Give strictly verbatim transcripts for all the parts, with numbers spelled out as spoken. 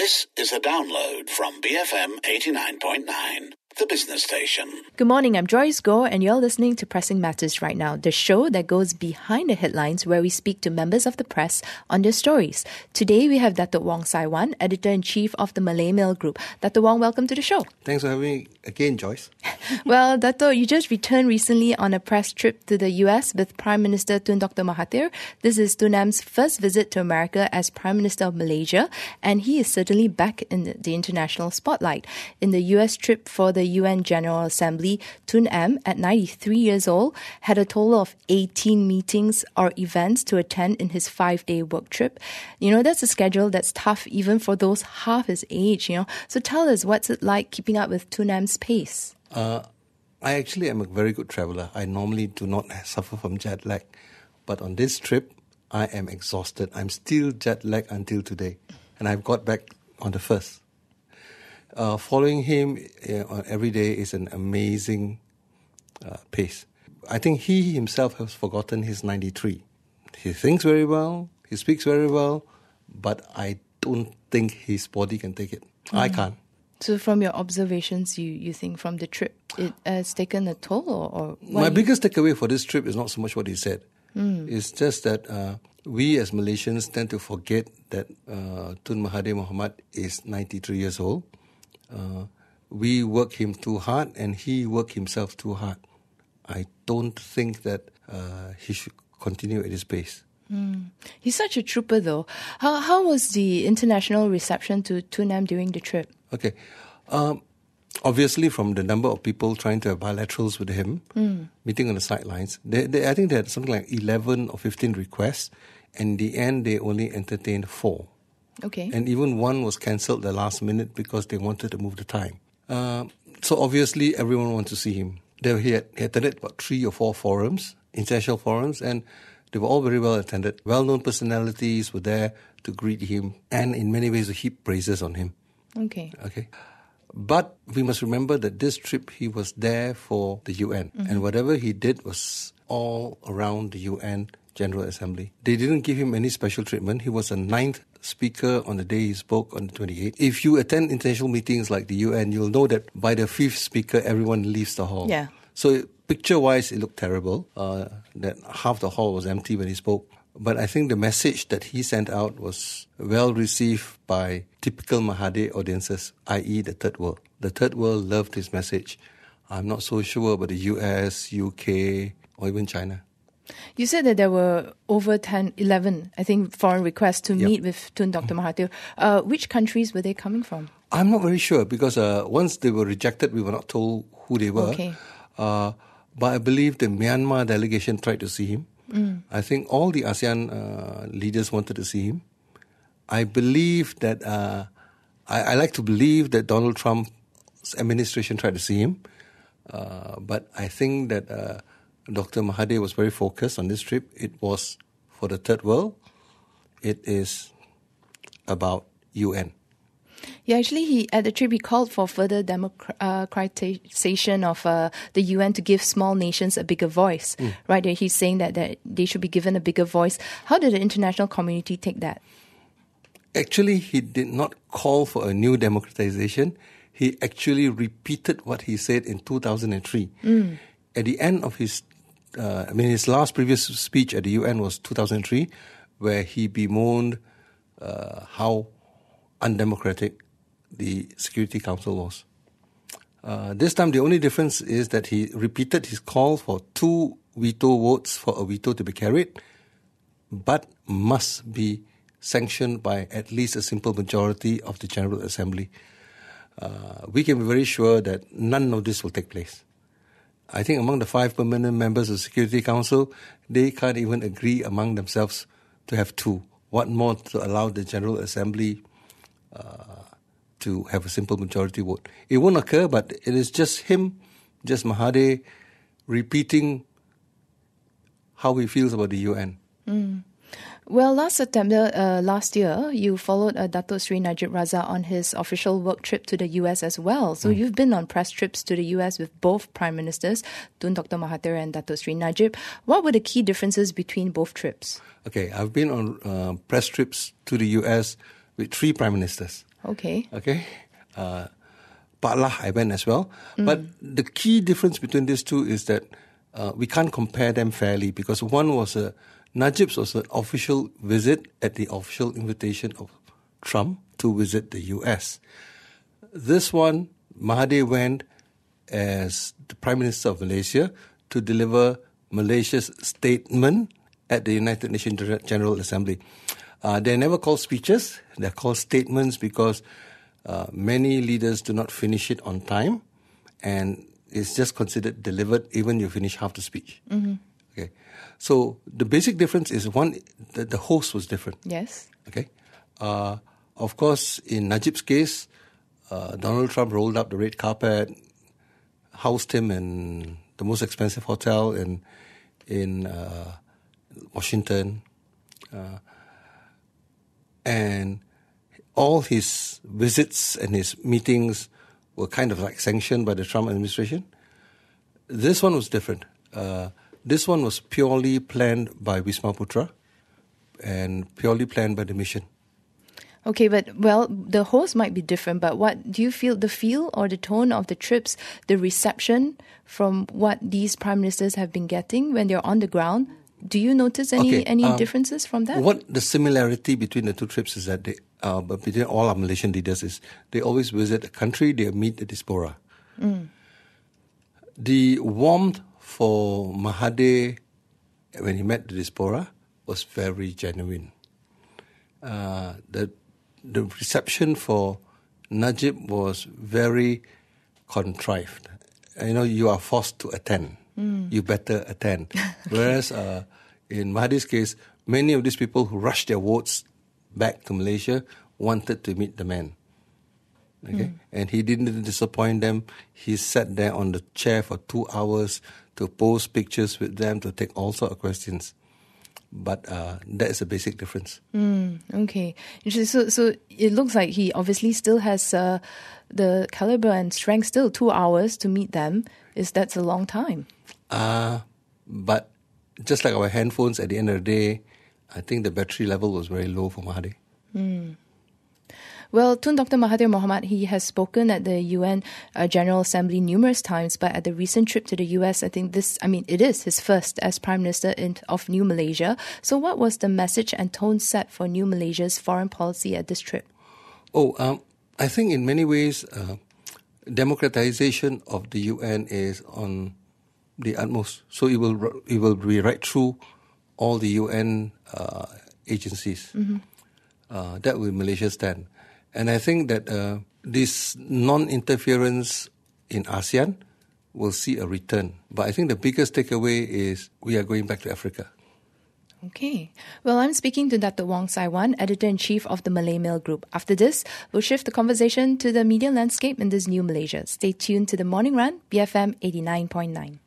This is a download from B F M eighty-nine point nine, the business station. Good morning, I'm Joyce Goh and you're listening to Pressing Matters Right Now, the show that goes behind the headlines where we speak to members of the press on their stories. Today we have Dato' Wong Sai Wan, Editor-in-Chief of the Malay Mail Group. Dato' Wong, welcome to the show. Thanks for having me again, Joyce. Well, Dato', you just returned recently on a press trip to the U S with Prime Minister Tun Doctor Mahathir. This is Tun M's first visit to America as Prime Minister of Malaysia, and he is certainly back in the, the international spotlight. In the U S trip for the U N General Assembly, Tun M, at ninety-three years old, had a total of eighteen meetings or events to attend in his five-day work trip. You know, that's a schedule that's tough even for those half his age, you know. So tell us, what's it like keeping up with Tun M's pace? Uh, I actually am a very good traveller. I normally do not suffer from jet lag. But on this trip, I am exhausted. I'm still jet lagged until today. And I've got back on the first. Uh, following him uh, every day is an amazing uh, pace. I think he himself has forgotten he's ninety-three. He thinks very well, he speaks very well, but I don't think his body can take it. Mm. I can't. So from your observations, you, you think from the trip, it has taken a toll? Or, or My biggest takeaway for this trip is not so much what he said. Mm. It's just that uh, we as Malaysians tend to forget that uh, Tun Mahathir Mohamad is ninety-three years old. Uh, we work him too hard and he worked himself too hard. I don't think that uh, he should continue at his pace. Mm. He's such a trooper though. How how was the international reception to Tun M during the trip? Okay. Um, obviously from the number of people trying to have bilaterals with him, mm. meeting on the sidelines, they, they, I think they had something like eleven or fifteen requests, and in the end they only entertained four. Okay. And even one was cancelled the last minute because they wanted to move the time. Uh, so obviously everyone wants to see him. They, he, had, he attended about three or four forums, international forums, and they were all very well attended. Well-known personalities were there to greet him and in many ways to heap praises on him. Okay. Okay. But we must remember that this trip he was there for the U N, mm-hmm. and whatever he did was all around the U N General Assembly. They didn't give him any special treatment. He was the ninth speaker on the day he spoke on the twenty-eighth. If you attend international meetings like the U N, you'll know that by the fifth speaker, everyone leaves the hall. Yeah. So picture-wise, it looked terrible, uh, that half the hall was empty when he spoke. But I think the message that he sent out was well received by typical Mahathir audiences, that is the Third World. The Third World loved his message. I'm not so sure about the U S, U K, or even China. You said that there were over ten, eleven, I think, foreign requests to yep. meet with Tun Doctor Mahathir. Uh, which countries were they coming from? I'm not very sure because uh, once they were rejected, we were not told who they were. Okay. Uh, but I believe the Myanmar delegation tried to see him. Mm. I think all the ASEAN uh, leaders wanted to see him. I believe that, uh, I, I like to believe that Donald Trump's administration tried to see him. Uh, but I think that uh, Doctor Mahathir was very focused on this trip. It was for the Third World. It is about U N. Yeah, actually, he at the trip he called for further democratization of uh, the U N to give small nations a bigger voice. Mm. Right, he's saying that, that they should be given a bigger voice. How did the international community take that? Actually, he did not call for a new democratization. He actually repeated what he said in two thousand three. Mm. At the end of his, uh, I mean, his last previous speech at the U N was two thousand three, where he bemoaned uh, how undemocratic the Security Council was. Uh, this time, the only difference is that he repeated his call for two veto votes for a veto to be carried, but must be sanctioned by at least a simple majority of the General Assembly. Uh, we can be very sure that none of this will take place. I think among the five permanent members of the Security Council, they can't even agree among themselves to have two. What more to allow the General Assembly uh, to have a simple majority vote? It won't occur, but it is just him, just Mahathir, repeating how he feels about the U N. Mm. Well, last September, uh, last year, you followed uh, Dato' Sri Najib Razak on his official work trip to the U S as well. So mm. you've been on press trips to the U S with both Prime Ministers, Tun Doctor Mahathir and Dato' Sri Najib. What were the key differences between both trips? Okay, I've been on uh, press trips to the U S with three Prime Ministers. Okay. Okay. Uh, Patlah, I went as well. Mm. But the key difference between these two is that uh, we can't compare them fairly, because one was a, Najib's was an official visit at the official invitation of Trump to visit the U S. This one, Mahathir went as the Prime Minister of Malaysia to deliver Malaysia's statement at the United Nations General Assembly. Uh, they're never called speeches, they're called statements, because uh, many leaders do not finish it on time, and it's just considered delivered even you finish half the speech. Mm-hmm. Okay, so the basic difference is, one, the, the host was different. Yes. Okay. Uh, of course, in Najib's case, uh, Donald Trump rolled out the red carpet, housed him in the most expensive hotel in in uh, Washington, uh, and all his visits and his meetings were kind of like sanctioned by the Trump administration. This one was different. Uh, this one was purely planned by Wisma Putra and purely planned by the mission. Okay, but, well, the host might be different, but what do you feel, the feel or the tone of the trips, the reception from what these prime ministers have been getting when they're on the ground? Do you notice any, okay, any um, differences from that? What the similarity between the two trips is that they, uh, but between all our Malaysian leaders, is they always visit a country, they meet the diaspora. Mm. The warmth for Mahathir when he met the diaspora was very genuine. Uh, the the reception for Najib was very contrived. You know, you are forced to attend. Mm. You better attend. Whereas uh, in Mahathir's case, many of these people who rushed their votes back to Malaysia wanted to meet the man. Okay, mm. And he didn't disappoint them. He sat there on the chair for two hours to post pictures with them, to take all sorts of questions. But uh, that is a basic difference. Mm, okay. So, so it looks like he obviously still has uh, the caliber and strength still, two hours to meet them. Is That's a long time. Uh, but just like our handphones, at the end of the day, I think the battery level was very low for Mahathir. Mm. Well, Tun Doctor Mahathir Mohamad, he has spoken at the U N uh, General Assembly numerous times, but at the recent trip to the U S, I think this, I mean, it is his first as Prime Minister in, of New Malaysia. So what was the message and tone set for New Malaysia's foreign policy at this trip? Oh, um, I think in many ways, uh, democratization of the U N is on the utmost. So it will, it will be right through all the U N uh, agencies. Mm-hmm. Uh, that will Malaysia stand. And I think that uh, this non-interference in ASEAN will see a return. But I think the biggest takeaway is we are going back to Africa. Okay. Well, I'm speaking to Doctor Wong Sai Wan, Editor-in-Chief of the Malay Mail Group. After this, we'll shift the conversation to the media landscape in this new Malaysia. Stay tuned to The Morning Run, B F M eighty-nine point nine.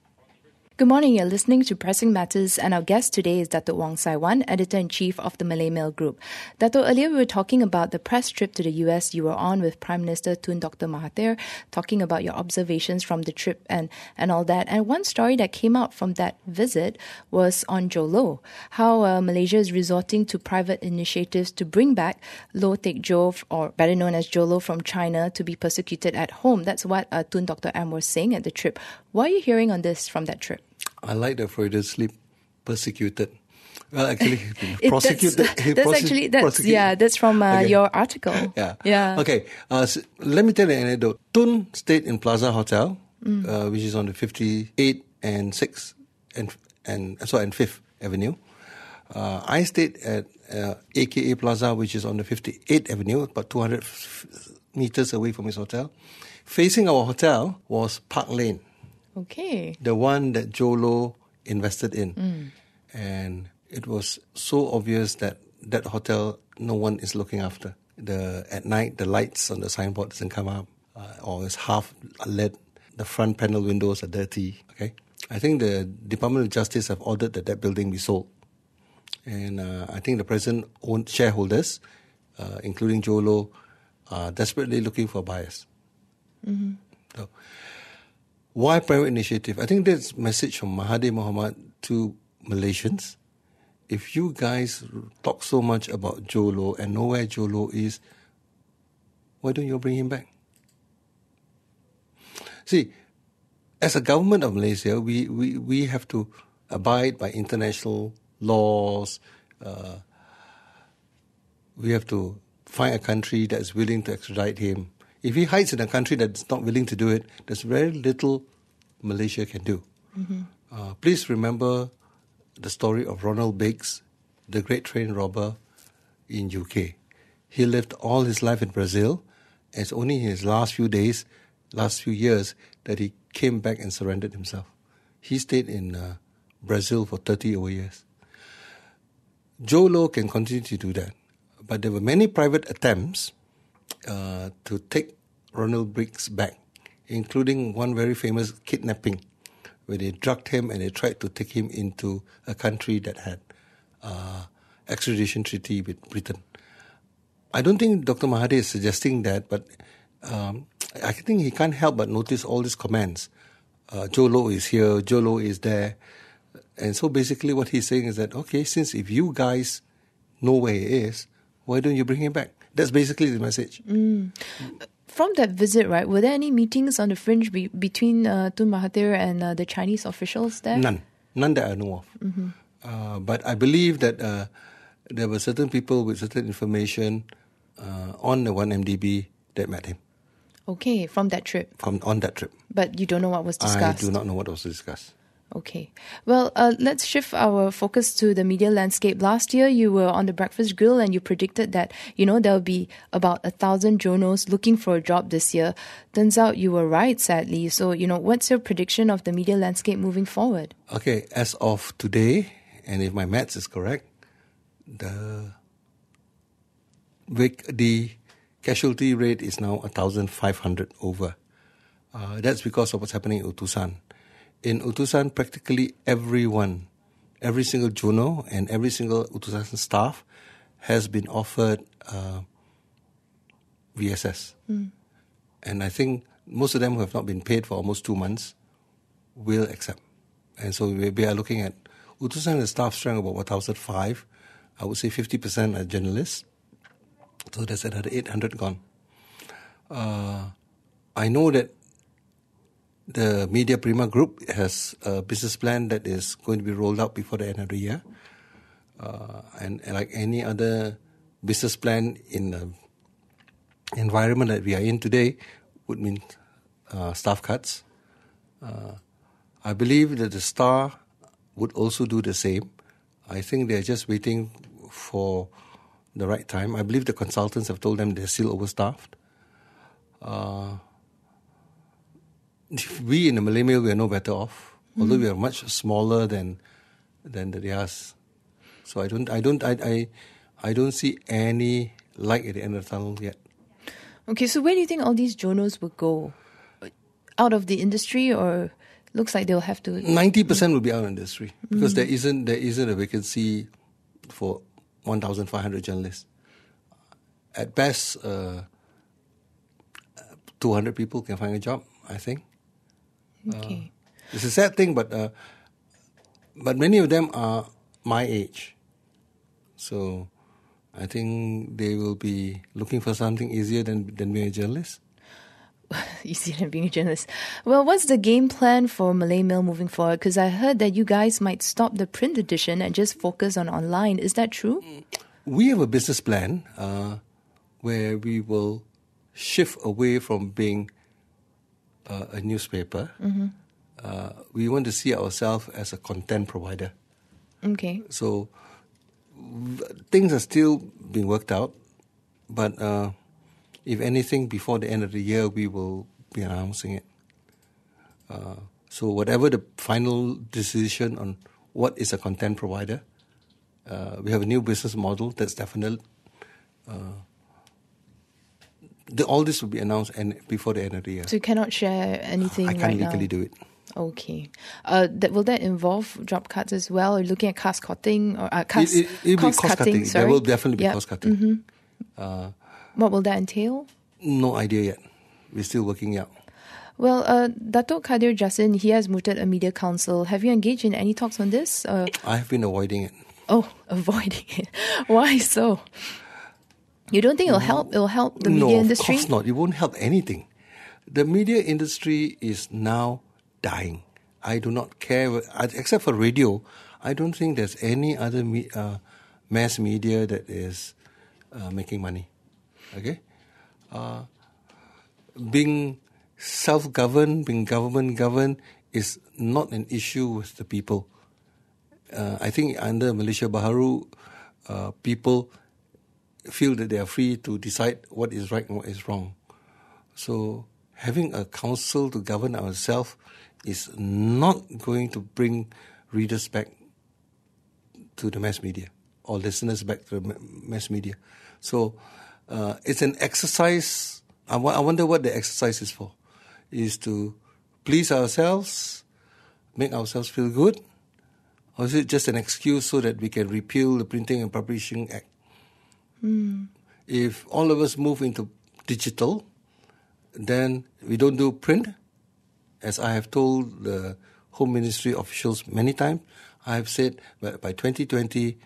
Good morning, you're listening to Pressing Matters, and our guest today is Dato' Wong Sai Wan, Editor-in-Chief of the Malay Mail Group. Dato', earlier we were talking about the press trip to the U S you were on with Prime Minister Tun Doctor Mahathir, talking about your observations from the trip and, and all that. And one story that came out from that visit was on Jolo, how uh, Malaysia is resorting to private initiatives to bring back Low Teck Jo, or better known as Jolo, from China to be persecuted at home. That's what uh, Tun Doctor M was saying at the trip. What are you hearing on this from that trip? I like the Freudian slip, persecuted. Well, actually, it, prosecuted. That's, that's prosec- actually, that's, prosecute. yeah, that's from uh, okay. your article. Yeah. Yeah. Okay, uh, so let me tell you an anecdote. Tun stayed in Plaza Hotel, mm. uh, which is on the fifty-eighth and sixth and and sorry, and fifth Avenue. Uh, I stayed at uh, A K A Plaza, which is on the fifty-eighth Avenue, about two hundred f- meters away from his hotel. Facing our hotel was Park Lane. Okay. The one that Jolo invested in. Mm. And it was so obvious that that hotel, no one is looking after. The At night, the lights on the signboard doesn't come up, uh, or it's half lit. The front panel windows are dirty. Okay, I think the Department of Justice have ordered that that building be sold. And uh, I think the present owned shareholders, uh, including Jolo, are desperately looking for buyers. Mm-hmm. So, why private initiative? I think that's a message from Mahathir Mohamad to Malaysians. If you guys talk so much about Jolo and know where Jolo is, Why don't you bring him back? See, as a government of Malaysia, we, we, we have to abide by international laws. Uh, we have to find a country that is willing to extradite him. If he hides in a country that's not willing to do it, there's very little Malaysia can do. Mm-hmm. Uh, please remember the story of Ronald Biggs, the great train robber in U K. He lived all his life in Brazil, and it's only in his last few days, last few years, that he came back and surrendered himself. He stayed in uh, Brazil for thirty over years. Joe Low can continue to do that. But there were many private attempts uh, to take Ronald Biggs back, including one very famous kidnapping, where they drugged him and they tried to take him into a country that had uh, extradition treaty with Britain. I don't think Doctor Mahathir is suggesting that, but um, I think he can't help but notice all these comments. Uh, Joe Low is here, Joe Low is there. And so basically what he's saying is that, okay, since if you guys know where he is, why don't you bring him back? That's basically the message. Mm. From that visit, right, were there any meetings on the fringe be- between uh, Tun Mahathir and uh, the Chinese officials there? None. None that I know of. Mm-hmm. Uh, but I believe that uh, there were certain people with certain information uh, on the one M D B that met him. Okay, from that trip? From on that trip. But you don't know what was discussed? I do not know what was discussed. Okay. Well, uh, let's shift our focus to the media landscape. Last year, you were on the Breakfast Grill and you predicted that, you know, there'll be about a thousand journos looking for a job this year. Turns out you were right, sadly. So, you know, what's your prediction of the media landscape moving forward? Okay, as of today, and if my maths is correct, the the casualty rate is now one thousand five hundred over. Uh, that's because of what's happening in Utusan. In Utusan, practically everyone, every single journo and every single Utusan staff has been offered uh, V S S. Mm. And I think most of them who have not been paid for almost two months will accept. And so we, we are looking at Utusan has staff strength about one thousand five. I would say fifty percent are journalists. So that's another eight hundred gone. Uh, I know that the Media Prima Group has a business plan that is going to be rolled out before the end of the year. Uh, and, and like any other business plan in the environment that we are in today would mean uh, staff cuts. Uh, I believe that the Star would also do the same. I think they're just waiting for the right time. I believe the consultants have told them they're still overstaffed. Uh, we in the Malay Mail, we are no better off, mm. although we are much smaller than than the Rias. So I don't, I don't, I, I, I don't see any light at the end of the tunnel yet. Okay, so where do you think all these journos will go? Out of the industry, or looks like they'll have to? Ninety percent will be out of the industry because mm. there isn't there isn't a vacancy for one thousand five hundred journalists. At best, uh, two hundred people can find a job, I think. Okay. Uh, it's a sad thing, but uh, but many of them are my age. So I think they will be looking for something easier than, than being a journalist. Easier than being a journalist. Well, what's the game plan for Malay Mail moving forward? Because I heard that you guys might stop the print edition and just focus on online. Is that true? We have a business plan uh, where we will shift away from being uh, a newspaper. Mm-hmm. Uh, we want to see ourselves as a content provider. Okay. So w- things are still being worked out, but uh, if anything, before the end of the year, we will be announcing it. Uh, so whatever the final decision on what is a content provider, uh, we have a new business model that's definite. Uh, the, all this will be announced and before the end of the year. So you cannot share anything right now? I can't legally do it. Okay. Uh, that, will that involve job cuts as well, or looking at cost cutting or uh, cost, it, it, cost, cost cutting? cutting. Sorry. There will definitely be yep. cost cutting. Mm-hmm. Uh, what will that entail? No idea yet. We're still working out. Well, uh, Dato' Khadir Jassin, he has mooted a media council. Have you engaged in any talks on this? Uh, I have been avoiding it. Oh, avoiding it. Why so? You don't think it'll help? It'll help the no, media industry? of course not. It won't help anything. The media industry is now dying. I do not care, except for radio. I don't think there's any other me, uh, mass media that is uh, making money. Okay, uh, being self-governed, being government-governed is not an issue with the people. Uh, I think under Malaysia Baharu, uh, people feel that they are free to decide what is right and what is wrong. So having a council to govern ourselves is not going to bring readers back to the mass media or listeners back to the mass media. So uh, it's an exercise. I, w- I wonder what the exercise is for. Is to please ourselves, make ourselves feel good, or is it just an excuse so that we can repeal the Printing and Publishing Act? Mm. If all of us move into digital, then we don't do print. As I have told the Home Ministry officials many times, I have said that by twenty twenty,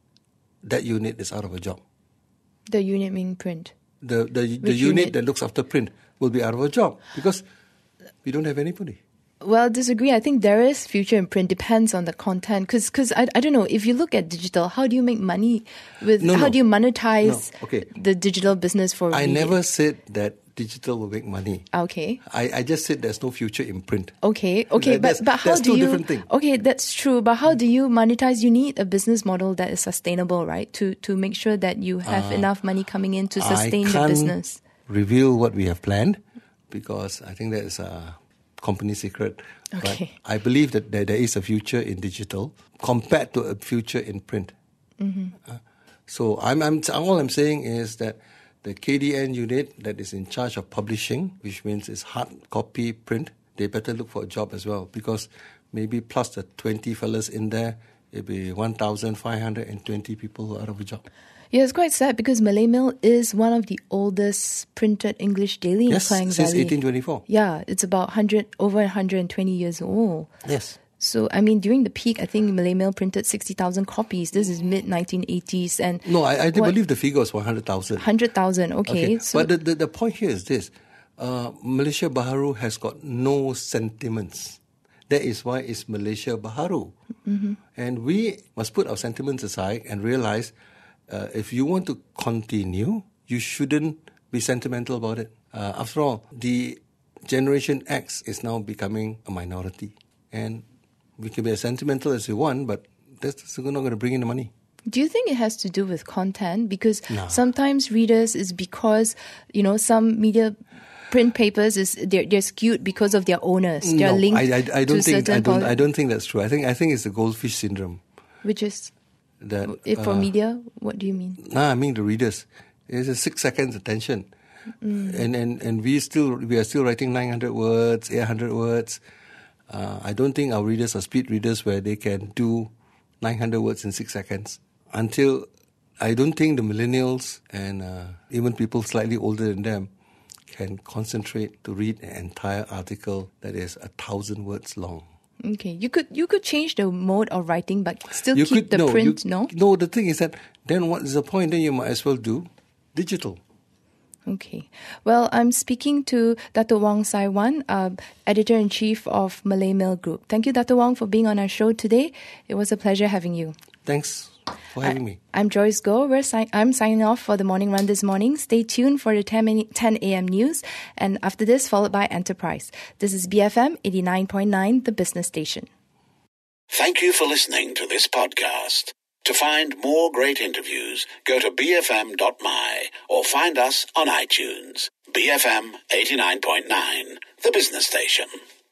that unit is out of a job. The unit meaning print? The the, the unit, unit that looks after print will be out of a job because we don't have anybody. Well, disagree. I think there is future in print. Depends on the content. Because cause I, I don't know, if you look at digital, how do you make money with, no, how no. do you monetize no. okay. the digital business for I media? never said that digital will make money. Okay. I, I just said there's no future in print. Okay, okay, That's- but, but how that's do two you... different things. Okay, that's true, but how do you monetize? You need a business model that is sustainable, right? To to make sure that you have Uh, enough money coming in to sustain I the can't business. reveal what we have planned because I think that is a company secret. Okay. But I believe that there, there is a future in digital compared to a future in print. Mm-hmm. Uh, so I'm, I'm all I'm saying is that the K D N unit that is in charge of publishing, which means it's hard copy print, they better look for a job as well because maybe plus the twenty fellas in there, it'll be one thousand five hundred twenty people who are out of a job. Yeah, it's quite sad because Malay Mail is one of the oldest printed English daily in Yes, Klang since Valley. eighteen twenty-four. Yeah, it's about one hundred, over one hundred twenty years old. Yes. So, I mean, during the peak, I think Malay Mail printed sixty thousand copies. This is mid nineteen eighties. And No, I, I what- believe the figure was one hundred thousand. one hundred thousand, okay. So, but the, the, the point here is this. Uh, Malaysia Baharu has got no sentiments. That is why it's Malaysia Baharu. Mm-hmm. And we must put our sentiments aside and realize uh, if you want to continue, you shouldn't be sentimental about it. Uh, after all, the Generation X is now becoming a minority. And we can be as sentimental as we want, but that's not going to bring in the money. do you think it has to do with content? Because No. sometimes readers is because, you know, some media print papers is they're, they're skewed because of their owners. They're no, linked I, I, I don't to think I certain don't poli- I don't think that's true. I think I think it's the goldfish syndrome. Which is, That if for uh, media, what do you mean? Nah, I mean the readers. It's a six seconds attention, Mm. and and and we still we are still writing nine hundred words, eight hundred words. Uh, I don't think our readers are speed readers where they can do nine hundred words in six seconds. Until I don't think the millennials and uh, even people slightly older than them can concentrate to read an entire article that is a thousand words long. Okay, you could you could change the mode of writing, but still You keep could the no, print. you, no. no. The thing is that then what is the point? Then you might as well do digital. Okay. Well, I'm speaking to Dato' Wong Sai Wan, uh, Editor-in-Chief of Malay Mail Group. Thank you, Dato' Wong, for being on our show today. It was a pleasure having you. Thanks for having me. I'm Joyce Goh. We're si- I'm signing off for the morning run this morning. Stay tuned for the ten a.m. news, and after this, followed by Enterprise. This is B F M eighty-nine point nine, the business station. Thank you for listening to this podcast. To find more great interviews, go to b f m dot m y or find us on iTunes. B F M eighty-nine point nine, the business station.